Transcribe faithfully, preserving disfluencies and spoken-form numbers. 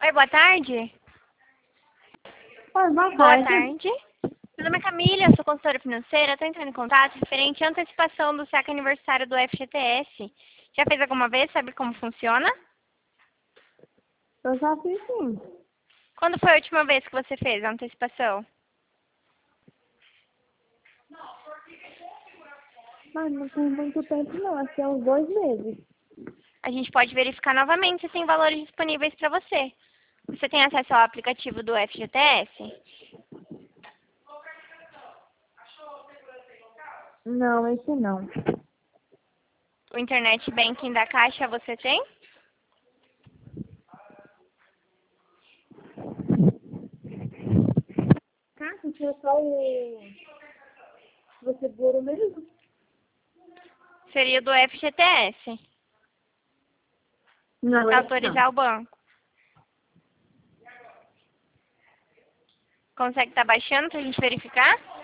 Oi, boa tarde. Oi, boa Boa tarde. tarde. Meu nome é Camila, eu sou consultora financeira. Estou entrando em contato referente à antecipação do S E C aniversário do F G T S. Já fez alguma vez? Sabe como funciona? Eu já fiz sim. Quando foi a última vez que você fez a antecipação? Mas não tem muito tempo não, acho que é uns dois meses. A gente pode verificar novamente se tem valores disponíveis para você. Você tem acesso ao aplicativo do F G T S? Não, esse não. O Internet Banking da Caixa você tem? Ah, isso é só o... o seguro mesmo? Seria do F G T S. Não, Para esse não. autorizar o banco. Consegue estar baixando para a gente verificar?